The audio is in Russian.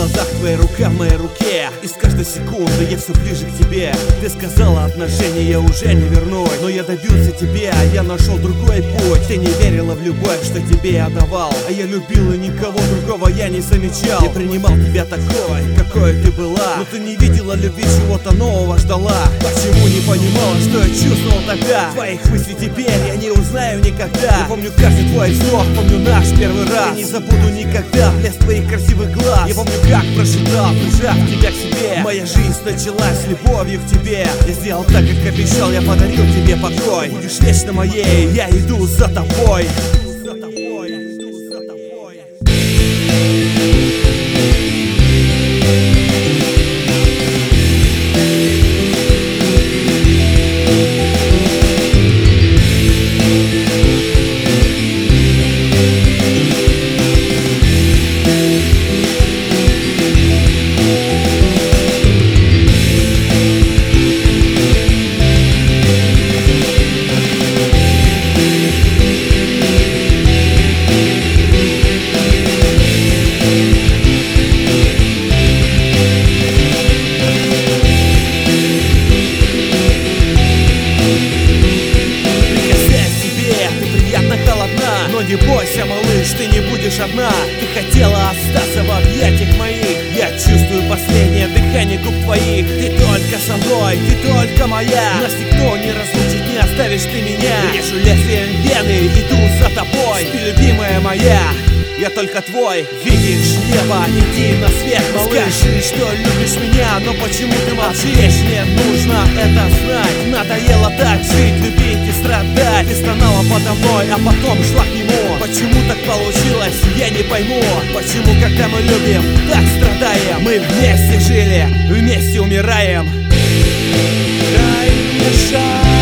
глазах, твоя рука в моей руке, и с каждой секунды я все ближе к тебе. Ты сказала, отношения я уже не вернусь, но я добился тебя, я нашел другой путь. Ты не верила в любовь, что тебе я давал, а я любил, и никого другого я не замечал. Я принимал тебя такой, какой ты была, но ты не видела любви, чего-то нового ждала. Почему не понимала, что я чувствовал тогда? Твоих мыслей теперь я не узнаю никогда. Я помню каждый твой вздох, помню наш первый раз. Я не забуду никогда блеск твоих красивых глаз. Я помню, как прошептал, прижав тебя к себе. Моя жизнь началась с любовью к тебе. Я сделал так, как обещал, я подарил тебе покой. Будешь вечно моей, я иду за тобой. Не бойся, малыш, ты не будешь одна. Ты хотела остаться в объятиях моих. Я чувствую последнее дыхание губ твоих. Ты только со мной, ты только моя. Нас никто не разлучит, не оставишь ты меня. Режу лезвием вены, иду за тобой. Ты любимая моя, я только твой. Видишь небо, иди на свет, малыш. Скажи, что любишь меня, но почему ты молчишь? Мне нужно это знать. Надоело так жить, любить и страдать. Ты стонала подо мной, а потом шла к нему. Почему так получилось, я не пойму. Почему, когда мы любим, так страдаем? Мы вместе жили, вместе умираем. Дай мне шанс.